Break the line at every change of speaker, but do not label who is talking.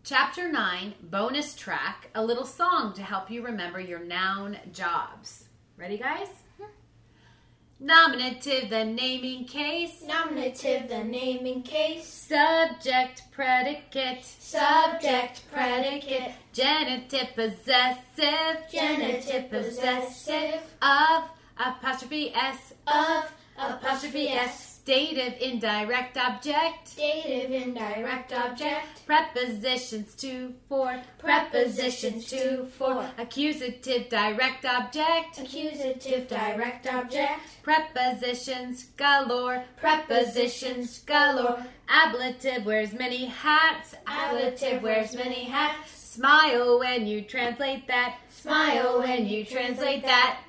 Chapter 9, bonus track, a little song to help you remember your noun jobs. Ready, guys? Nominative, the naming case.
Nominative, the naming case.
Subject, predicate.
Subject, predicate.
Genitive, possessive.
Genitive, possessive.
Of, apostrophe S.
Of, apostrophe S.
Dative, indirect object.
Dative, indirect object.
Prepositions to, for.
Prepositions to, for.
Accusative, direct object.
Accusative, direct object.
Prepositions galore.
Prepositions galore.
Ablative wears many hats.
Ablative wears many hats.
Smile when you translate that.
Smile when you translate that.